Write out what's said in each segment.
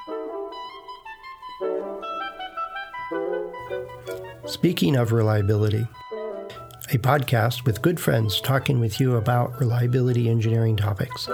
Speaking of reliability, a podcast with good friends talking with you about reliability engineering topics.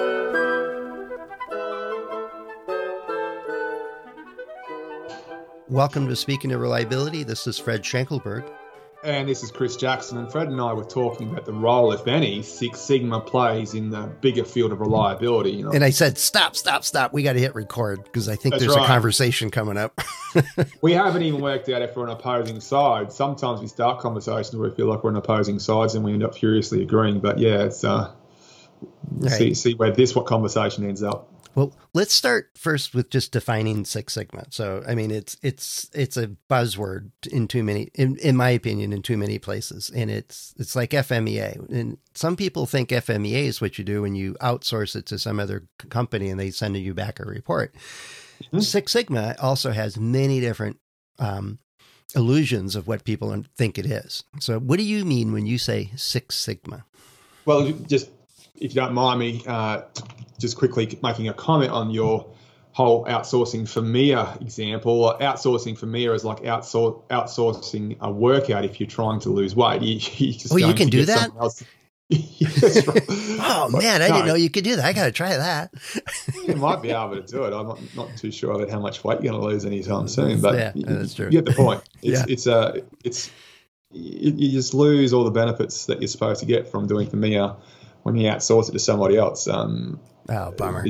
Welcome to Speaking of Reliability. This is Fred Schenkelberg. And this is Chris Jackson. And Fred and I were talking about the role, if any, Six Sigma plays in the bigger field of reliability. You know? And I said, stop. We got to hit record because I think there's a conversation coming up. We haven't even worked out if we're on opposing sides. Sometimes we start conversations where we feel like we're on opposing sides and we end up furiously agreeing. But yeah, it's see where what conversation ends up. Well, let's start first with just defining Six Sigma. So, I mean, it's a buzzword in my opinion, in too many places. And it's like FMEA. And some people think FMEA is what you do when you outsource it to some other company and they send you back a report. Mm-hmm. Six Sigma also has many different illusions of what people think it is. So what do you mean when you say Six Sigma? Well, just if you don't mind me just quickly making a comment on your whole outsourcing FMEA example. Outsourcing FMEA is like outsourcing a workout if you're trying to lose weight. You can do that? Yes, right. Oh, man, I didn't know you could do that. I got to try that. You might be able to do it. I'm not too sure about how much weight you're going to lose anytime soon, but yeah, that's true. You get the point. You just lose all the benefits that you're supposed to get from doing FMEA when you outsource it to somebody else. Bummer.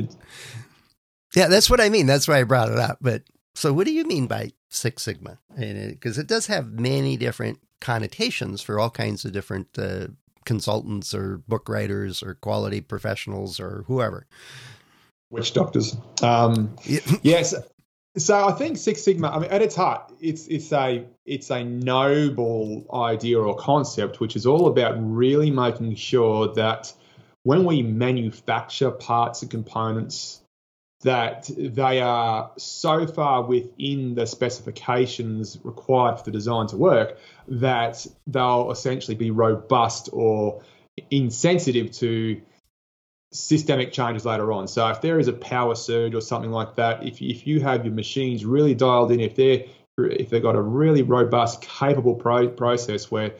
Yeah, that's what I mean. That's why I brought it up. But so what do you mean by Six Sigma? Because it does have many different connotations for all kinds of different consultants or book writers or quality professionals or whoever. Witch doctors. Yes. So I think Six Sigma, I mean, at its heart, it's a noble idea or concept, which is all about really making sure that when we manufacture parts and components, that they are so far within the specifications required for the design to work that they'll essentially be robust or insensitive to systemic changes later on. So if there is a power surge or something like that, if you have your machines really dialed in, if they've got a really robust, capable process where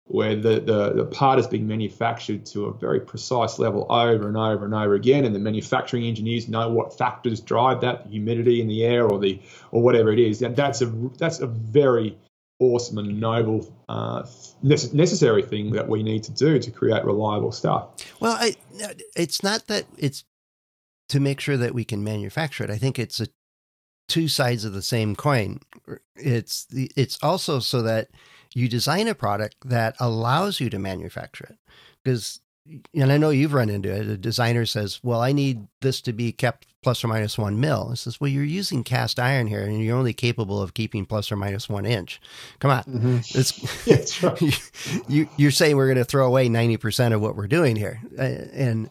the part is being manufactured to a very precise level over and over and over again, and the manufacturing engineers know what factors drive that, the humidity in the air or whatever it is, and that's a very awesome and noble necessary thing that we need to do to create reliable stuff. Well, it's not that it's to make sure that we can manufacture it. I think it's two sides of the same coin. It's also so that you design a product that allows you to manufacture it. Because, and I know you've run into it, a designer says, well, I need this to be kept plus or minus 1 mil. It says, well, you're using cast iron here and you're only capable of keeping plus or minus 1 inch. Come on. Mm-hmm. That's right. You're saying we're going to throw away 90% of what we're doing here. And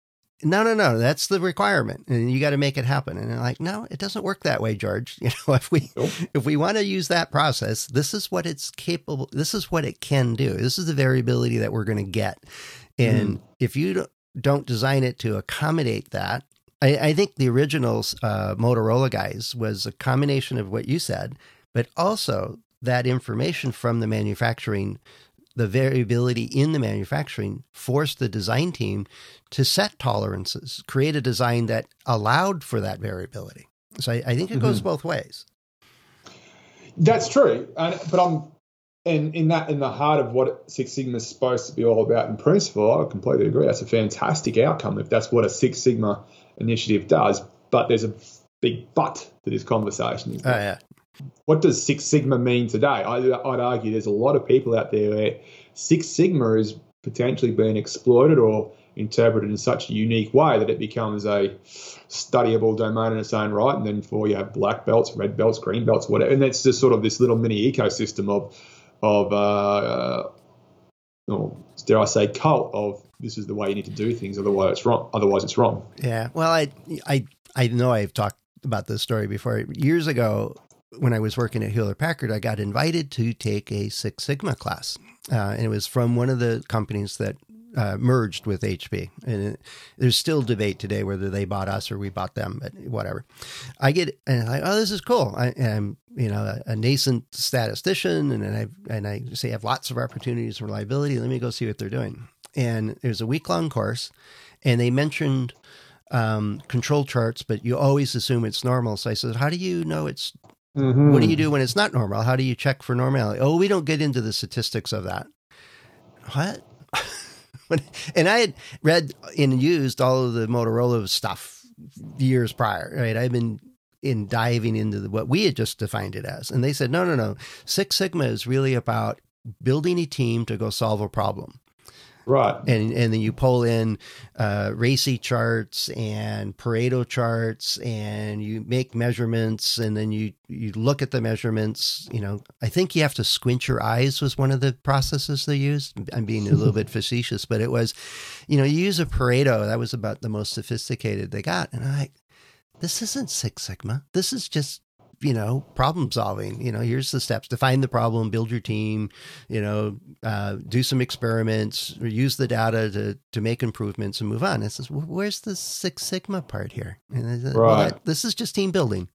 no, that's the requirement and you got to make it happen. And they're like, no, it doesn't work that way, George. You know, if we want to use that process, this is what it's capable. This is what it can do. This is the variability that we're going to get. And if you don't design it to accommodate that, I think the original Motorola guys was a combination of what you said, but also that information from the manufacturing, the variability in the manufacturing forced the design team to set tolerances, create a design that allowed for that variability. So I think it goes both ways. That's true. But I'm in the heart of what Six Sigma is supposed to be all about in principle, I completely agree. That's a fantastic outcome if that's what a Six Sigma initiative does. But there's a big but to this conversation. Oh, yeah. What does Six Sigma mean today? I'd argue there's a lot of people out there where Six Sigma is potentially being exploited or interpreted in such a unique way that it becomes a studyable domain in its own right. And then you have black belts, red belts, green belts, whatever. And that's just sort of this little mini ecosystem of dare I say, cult of this is the way you need to do things. Otherwise it's wrong. Yeah. Well, I know I've talked about this story before. Years ago, when I was working at Hewlett Packard, I got invited to take a Six Sigma class. And it was from one of the companies that merged with HP. And there's still debate today whether they bought us or we bought them, but whatever. I get, and I, oh, this is cool. I am, a nascent statistician, and I say I have lots of opportunities for reliability. Let me go see what they're doing. And there's a week-long course, and they mentioned control charts, but you always assume it's normal. So I said, how do you know it's, what do you do when it's not normal? How do you check for normality? Oh, we don't get into the statistics of that. What? And I had read and used all of the Motorola stuff years prior, right? I've been diving into what we had just defined it as. And they said, no. Six Sigma is really about building a team to go solve a problem. Right. And then you pull in RACI charts and Pareto charts, and you make measurements, and then you look at the measurements. I think you have to squint your eyes was one of the processes they used. I'm being a little bit facetious, but it was, you use a Pareto. That was about the most sophisticated they got. And I'm like, this isn't Six Sigma. This is just, problem solving. Here's the steps: define the problem, build your team, do some experiments, use the data to make improvements and move on. It says, well, where's the Six Sigma part here? And I said, right. Well, this is just team building.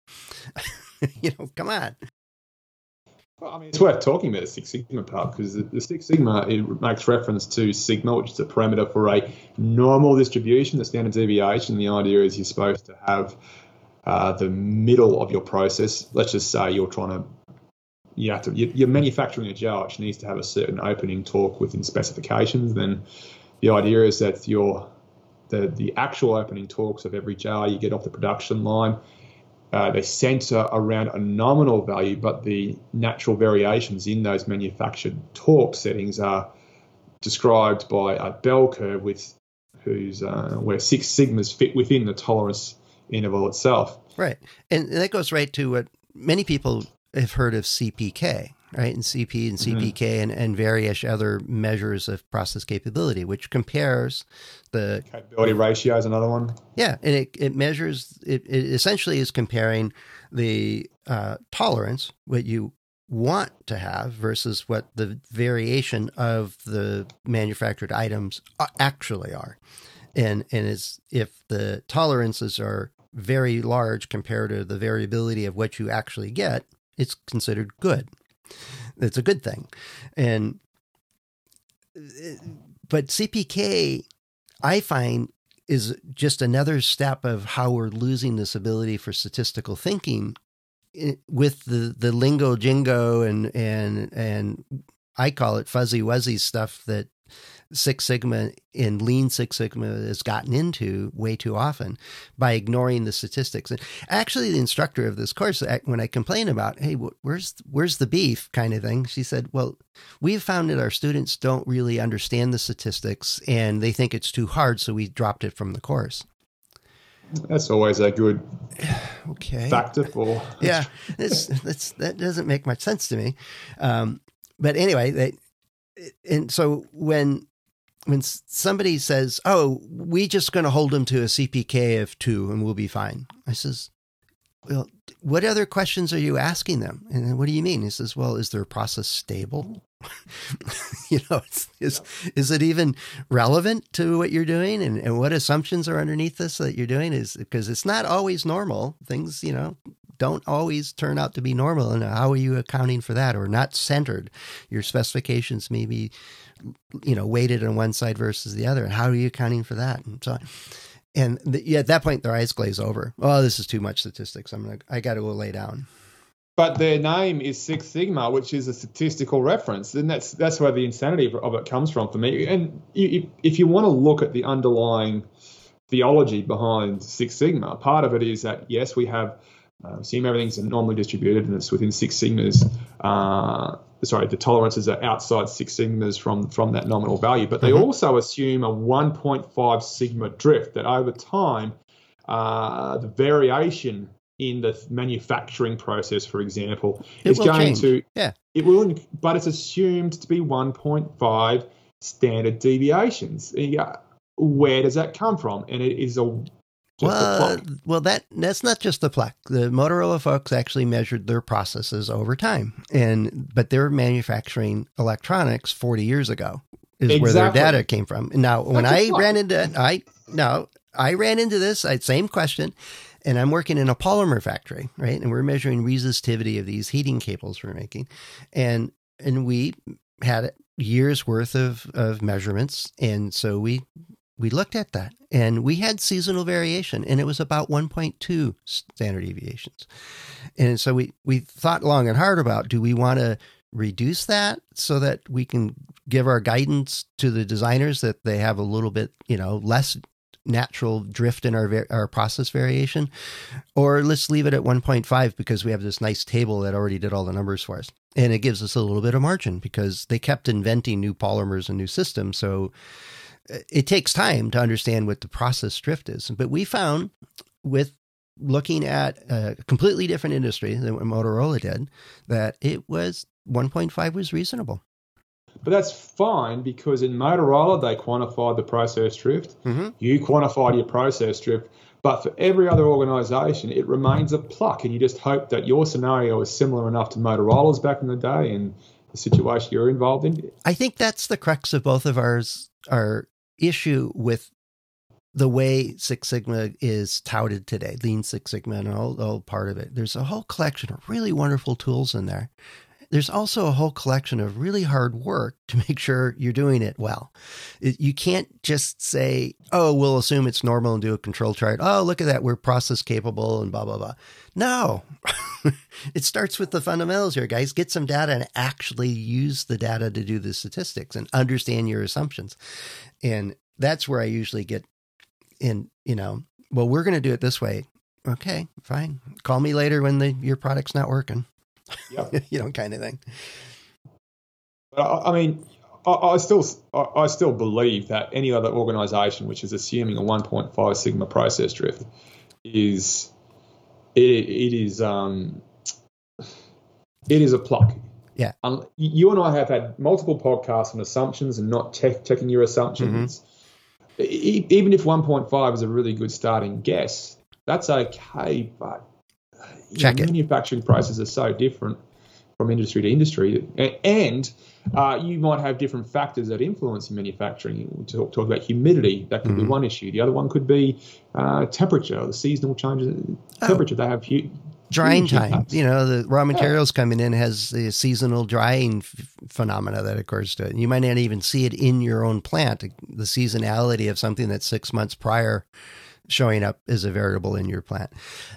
Come on. Well, I mean, it's worth talking about the Six Sigma part, because the Six Sigma, it makes reference to sigma, which is a parameter for a normal distribution, the standard deviation. The idea is you're supposed to have the middle of your process. Let's just say you're manufacturing a jar which needs to have a certain opening torque within specifications. Then the idea is that the actual opening torques of every jar you get off the production line, they center around a nominal value, but the natural variations in those manufactured torque settings are described by a bell curve where Six Sigmas fit within the tolerance interval itself. Right. And that goes right to what many people have heard of CPK, right? And CP and CPK and various other measures of process capability, which compares the capability ratio is another one. Yeah. And it measures, it essentially is comparing the tolerance, what you want to have, versus what the variation of the manufactured items actually are. And is if the tolerances are very large compared to the variability of what you actually get, it's considered good. It's a good thing. But CPK, I find, is just another step of how we're losing this ability for statistical thinking with the lingo jingo and I call it fuzzy wuzzy stuff that Six Sigma and Lean Six Sigma has gotten into way too often by ignoring the statistics. And actually, the instructor of this course, when I complain about, hey, where's the beef kind of thing, she said, well, we've found that our students don't really understand the statistics and they think it's too hard, so we dropped it from the course. That's always a good factor for... Yeah, that doesn't make much sense to me. But anyway, and so when somebody says, oh, we just going to hold them to a CPK of 2 and we'll be fine. I says, well, what other questions are you asking them? And then, what do you mean? He says, well, is their process stable? Is it even relevant to what you're doing? And what assumptions are underneath this that you're doing? Is because it's not always normal. Things, don't always turn out to be normal. And how are you accounting for that? Or not centered? Your specifications may be, weighted on one side versus the other. And how are you accounting for that? And so on. And at that point, their eyes glaze over. Oh, this is too much statistics. I got to go lay down. But their name is Six Sigma, which is a statistical reference. And that's where the insanity of it comes from for me. And if you want to look at the underlying theology behind Six Sigma, part of it is that, yes, we have assume everything's normally distributed and it's within Six Sigmas. The tolerances are outside Six Sigmas from that nominal value. But they also assume a 1.5 sigma drift, that over time, the variation in the manufacturing process, for example, is going to... Yeah. It will, but it's assumed to be 1.5 standard deviations. Where does that come from? And it is that's not just the pluck. The Motorola folks actually measured their processes over time, but they're manufacturing electronics 40 years ago. is where their data came from. Now, when I ran into this same question, and I'm working in a polymer factory, right? And we're measuring resistivity of these heating cables we're making. And we had years worth of measurements. And so we looked at that, and we had seasonal variation, and it was about 1.2 standard deviations. And so we thought long and hard about, do we want to reduce that so that we can give our guidance to the designers that they have a little bit, less natural drift in our process variation, or let's leave it at 1.5 because we have this nice table that already did all the numbers for us. And it gives us a little bit of margin because they kept inventing new polymers and new systems. So it takes time to understand what the process drift is. But we found, with looking at a completely different industry than what Motorola did, that it was 1.5 was reasonable. But that's fine, because in Motorola, they quantified the process drift. Mm-hmm. You quantified your process drift. But for every other organization, it remains a pluck. And you just hope that your scenario is similar enough to Motorola's back in the day and the situation you're involved in. I think that's the crux of both of our issue with the way Six Sigma is touted today, Lean Six Sigma and all part of it. There's a whole collection of really wonderful tools in there. There's also a whole collection of really hard work to make sure you're doing it well. You can't just say, oh, we'll assume it's normal and do a control chart. Oh, look at that, we're process capable and blah, blah, blah. No, it starts with the fundamentals here, guys. Get some data and actually use the data to do the statistics and understand your assumptions. And that's where I usually get in, well, we're going to do it this way. Okay, fine. Call me later when your product's not working. Yep. Kind of thing. I mean, I still believe that any other organization which is assuming a 1.5 sigma process drift is a pluck. Yeah. You and I have had multiple podcasts on assumptions and not checking your assumptions. Mm-hmm. Even if 1.5 is a really good starting guess, that's okay, but manufacturing processes are so different from industry to industry, and you might have different factors that influence your manufacturing. We talk about humidity. That could be one issue. The other one could be temperature, the seasonal changes in temperature. They have drying time. The raw materials coming in has the seasonal drying phenomena that occurs to it. You might not even see it in your own plant. The seasonality of something that's 6 months prior showing up as a variable in your plant.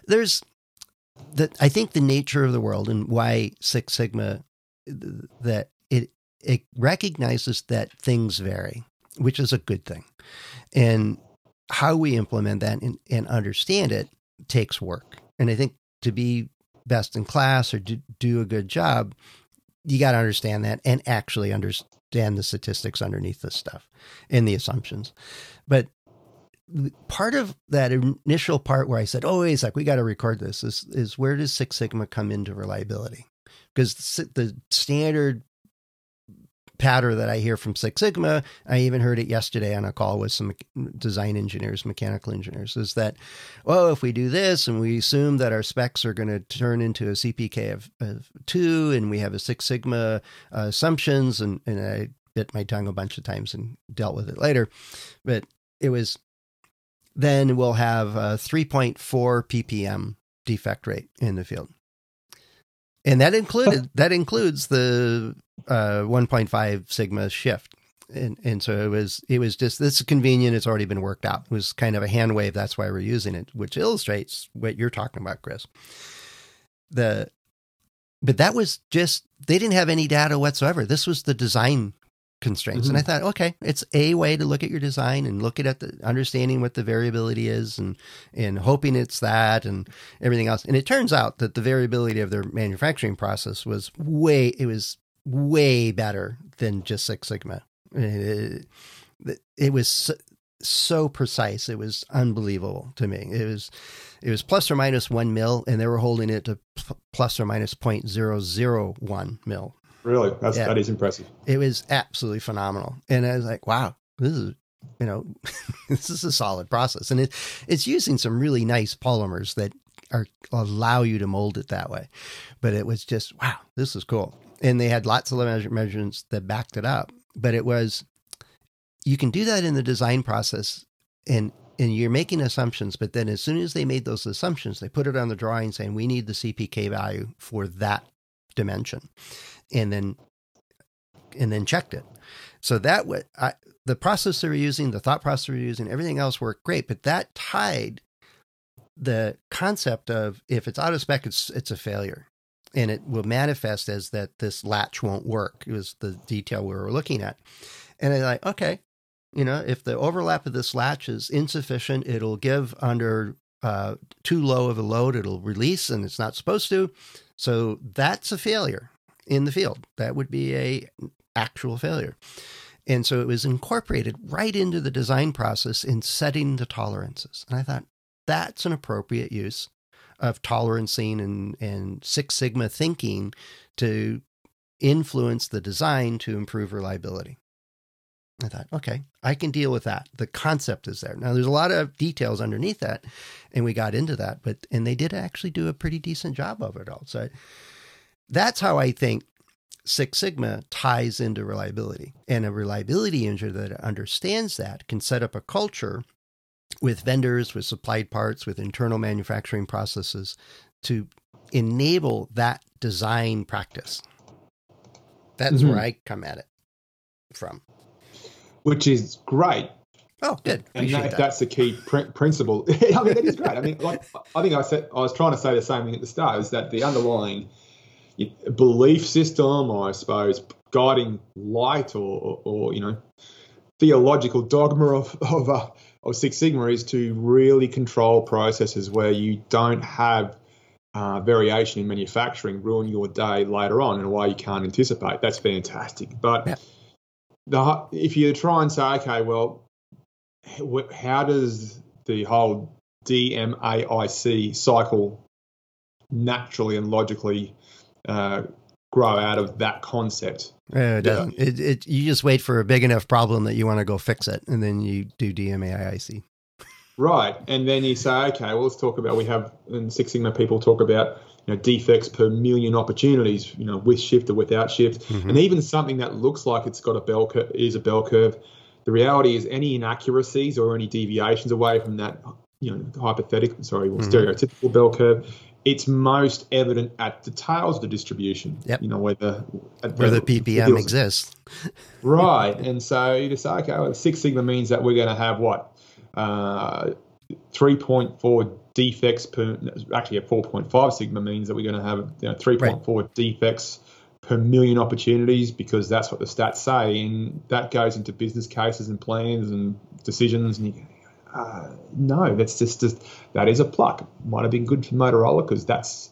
I think the nature of the world and why Six Sigma, that it recognizes that things vary, which is a good thing. And how we implement that and understand it takes work. And I think to be best in class or do a good job, you got to understand that and actually understand the statistics underneath this stuff and the assumptions. But part of that initial part where I said, oh, wait, we got to record this is where does Six Sigma come into reliability? Because the standard patter that I hear from Six Sigma, I even heard it yesterday on a call with some design engineers, mechanical engineers, is that, well, if we do this and we assume that our specs are going to turn into a CPK of 2 and we have a Six Sigma assumptions, and I bit my tongue a bunch of times and dealt with it later, but it was, then we'll have a 3.4 ppm defect rate in the field. And that includes the 1.5 sigma shift. And so it was just, this is convenient. It's already been worked out. It was kind of a hand wave. That's why we're using it, which illustrates what you're talking about, Chris. But that was just, they didn't have any data whatsoever. This was the design constraints. Mm-hmm. And I thought, okay, it's a way to look at your design and look at the understanding what the variability is and hoping it's that and everything else. And it turns out that the variability of their manufacturing process was way better than just Six Sigma. It was so precise. It was unbelievable to me. It was plus or minus 1 mil, and they were holding it to plus or minus 0.001 mil. Really? That is impressive. It was absolutely phenomenal. And I was like, wow, this is, this is a solid process. And it's using some really nice polymers that allow you to mold it that way. But it was just, wow, this is cool. And they had lots of measurements that backed it up. But it was, you can do that in the design process, and you're making assumptions, but then as soon as they made those assumptions, they put it on the drawing saying, we need the CPK value for that dimension, and then checked it. So that the process they were using, the thought process they were using, everything else worked great, but that tied the concept of, if it's out of spec, it's a failure, and it will manifest as that this latch won't work. It was the detail we were looking at. And I'm like, okay, if the overlap of this latch is insufficient, it'll give under too low of a load, it'll release, and it's not supposed to. So that's a failure in the field. That would be a actual failure. And so it was incorporated right into the design process in setting the tolerances. And I thought, that's an appropriate use of tolerancing and Six Sigma thinking to influence the design to improve reliability. I thought, okay, I can deal with that. The concept is there. Now, there's a lot of details underneath that, and we got into that, and they did actually do a pretty decent job of it all. So that's how I think Six Sigma ties into reliability. And a reliability engineer that understands that can set up a culture with vendors, with supplied parts, with internal manufacturing processes to enable that design practice. That's where I come at it from. Which is great. Oh, good. And that's the key principle. I mean, that is great. I mean, I think I was trying to say the same thing at the start, is that the underlying belief system, or I suppose guiding light or theological dogma of Six Sigma is to really control processes where you don't have variation in manufacturing ruin your day later on in a way you can't anticipate. That's fantastic. But if you try and say, okay, well, how does the whole DMAIC cycle naturally and logically grow out of that concept? It doesn't. You just wait for a big enough problem that you want to go fix it, and then you do DMAIC. Right. And then you say, okay, well, let's talk about, we have in Six Sigma people talk about defects per million opportunities, with shift or without shift. Mm-hmm. And even something that looks like it's got a bell curve is a bell curve. The reality is any inaccuracies or any deviations away from that, stereotypical bell curve, it's most evident at the tails of the distribution. Yep. Where the PPM exists. Right. And so you just say, okay, well, Six Sigma means that we're going to have 3.4 defects per, actually at 4.5 Sigma means that we're going to have 3.4 defects per million opportunities, because that's what the stats say, and that goes into business cases and plans and decisions, and you no, that's just that is a pluck. Might have been good for Motorola, because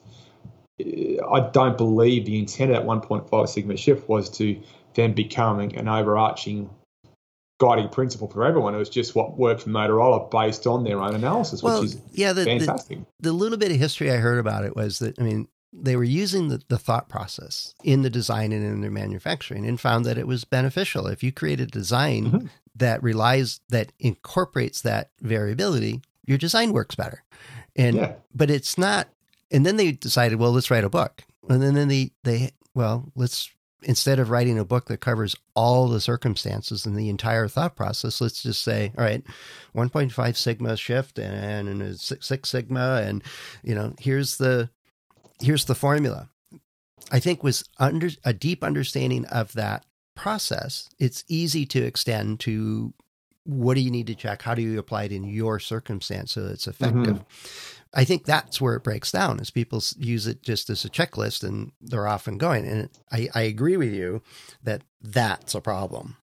I don't believe the intent of that 1.5 Sigma shift was to then becoming an overarching guiding principle for everyone. It was just what worked for Motorola based on their own analysis, which is fantastic. The little bit of history I heard about it was that, they were using the thought process in the design and in their manufacturing, and found that it was beneficial. If you create a design that incorporates that variability, your design works better. But it's not. And then they decided, well, let's write a book. And then let's, instead of writing a book that covers all the circumstances and the entire thought process, let's just say, all right, 1.5 Sigma shift and 6 Sigma, and here's the formula. I think was under a deep understanding of that process, it's easy to extend to what do you need to check? How do you apply it in your circumstance so it's effective? Mm-hmm. I think that's where it breaks down, is people use it just as a checklist and they're off and going. And I agree with you that that's a problem.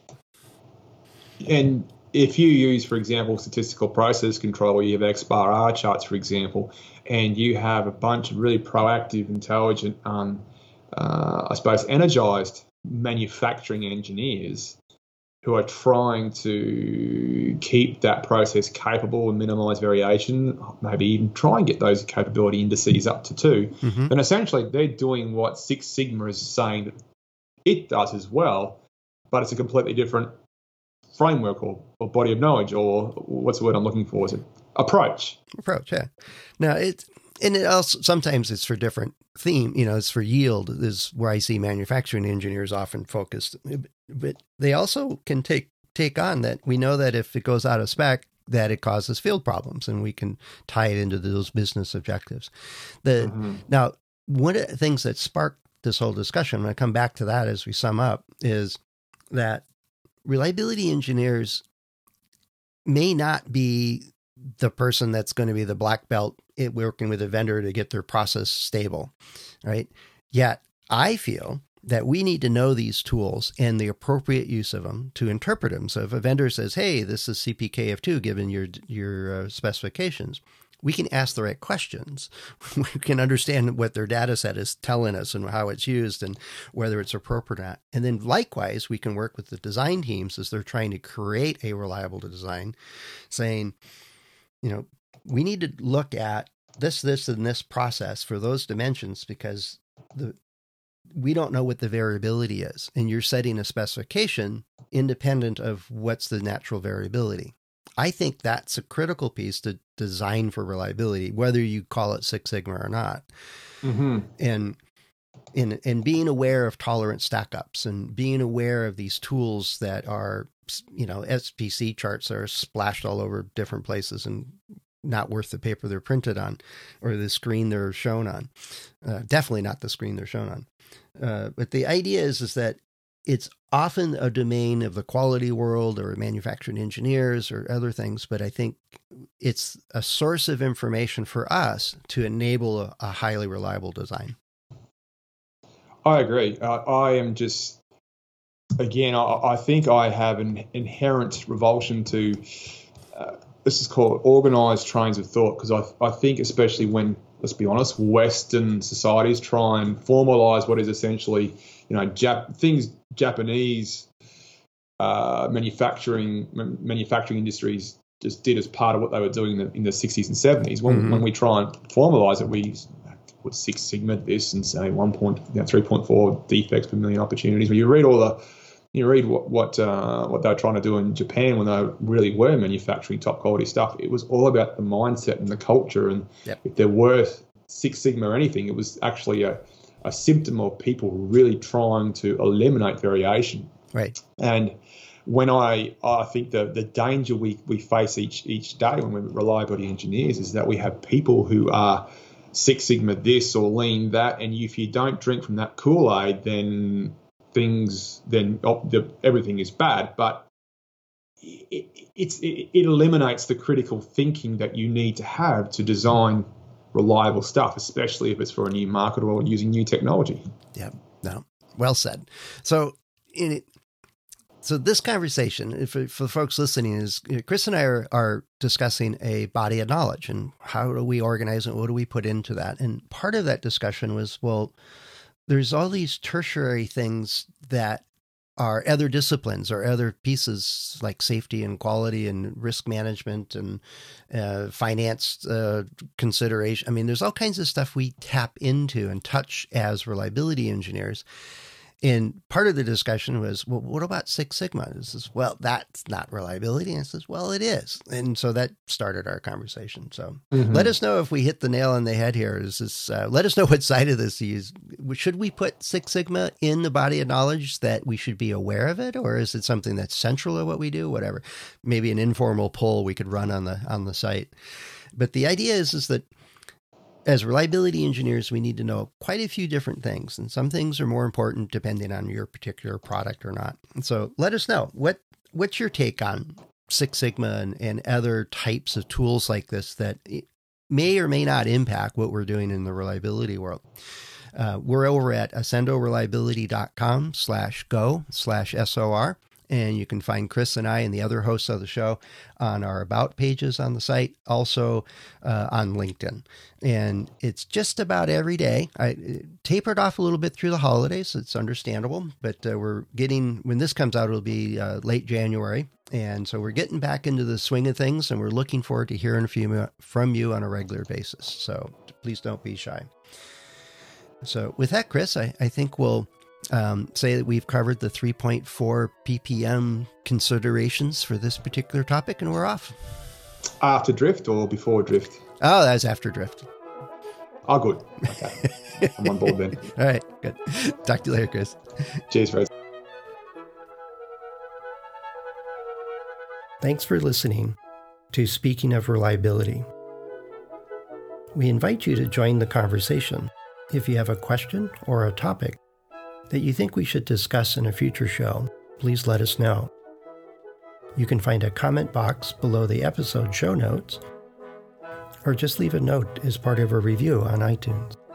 And if you use, for example, statistical process control, where you have X-bar R charts, for example, and you have a bunch of really proactive, intelligent, energized manufacturing engineers who are trying to keep that process capable and minimize variation, maybe even try and get those capability indices up to 2, then essentially they're doing what Six Sigma is saying that it does as well, but it's a completely different framework or body of knowledge, or what's the word I'm looking for? Is it approach? Approach, yeah. Now, it also, sometimes it's for different theme, it's for yield is where I see manufacturing engineers often focused, but they also can take take on that we know that if it goes out of spec, that it causes field problems, and we can tie it into those business objectives. Now, one of the things that sparked this whole discussion, when I come back to that as we sum up, is that reliability engineers may not be the person that's going to be the black belt working with a vendor to get their process stable, right? Yet I feel that we need to know these tools and the appropriate use of them to interpret them. So if a vendor says, hey, this is CPKF2, given your specifications, we can ask the right questions. We can understand what their data set is telling us and how it's used and whether it's appropriate or not. And then likewise, we can work with the design teams as they're trying to create a reliable design, saying, we need to look at this, and this process for those dimensions, because we don't know what the variability is. And you're setting a specification independent of what's the natural variability. I think that's a critical piece to design for reliability, whether you call it Six Sigma or not. And being aware of tolerance stack-ups and being aware of these tools that are, SPC charts are splashed all over different places and not worth the paper they're printed on or the screen they're shown on. Definitely not the screen they're shown on. But the idea is that it's often a domain of the quality world or manufacturing engineers or other things, but I think it's a source of information for us to enable a highly reliable design. I agree. I am just, again, I think I have an inherent revulsion to, this is called organized trains of thought, because I think especially when, let's be honest, Western societies try and formalize what is essentially, Japanese manufacturing industries just did as part of what they were doing in the 60s and 70s. When we try and formalize it, we put Six Sigma this and say 3.4 defects per million opportunities. When you read what they were trying to do in Japan when they really were manufacturing top quality stuff, it was all about the mindset and the culture. And if there were Six Sigma or anything, it was actually a symptom of people really trying to eliminate variation. Right. And when I think the danger we face each day when we're reliability engineers is that we have people who are Six Sigma this or lean that, and if you don't drink from that Kool-Aid, then everything is bad. But it eliminates the critical thinking that you need to have to design reliable stuff, especially if it's for a new market or using new technology. Yeah, no, well said. So this conversation, for the folks listening, is Chris and I are discussing a body of knowledge and how do we organize it? What do we put into that? And part of that discussion was, well, there's all these tertiary things that are other disciplines or other pieces like safety and quality and risk management and finance consideration. I mean, there's all kinds of stuff we tap into and touch as reliability engineers. And part of the discussion was, well, what about Six Sigma? And it says, well, that's not reliability. And it says, well, it is. And so that started our conversation. So let us know if we hit the nail on the head here. Let us know what side of this to use. Should we put Six Sigma in the body of knowledge that we should be aware of it? Or is it something that's central to what we do? Whatever. Maybe an informal poll we could run on the site. But the idea is that as reliability engineers, we need to know quite a few different things, and some things are more important depending on your particular product or not. And so let us know what's your take on Six Sigma and other types of tools like this that may or may not impact what we're doing in the reliability world. We're over at accendoreliability.com/go/SOR. And you can find Chris and I and the other hosts of the show on our About pages on the site, also on LinkedIn. And it's just about every day. I tapered off a little bit through the holidays. It's understandable. But when this comes out, it'll be late January. And so we're getting back into the swing of things, and we're looking forward to hearing from you on a regular basis. So please don't be shy. So with that, Chris, I think we'll say that we've covered the 3.4 ppm considerations for this particular topic, and we're off. After drift or before drift? Oh, that's after drift. Oh, good. Okay. I'm on board then. All right, good. Talk to you later, Chris. Cheers, Fred. Thanks for listening to Speaking of Reliability. We invite you to join the conversation. If you have a question or a topic that you think we should discuss in a future show, please let us know. You can find a comment box below the episode show notes, or just leave a note as part of a review on iTunes.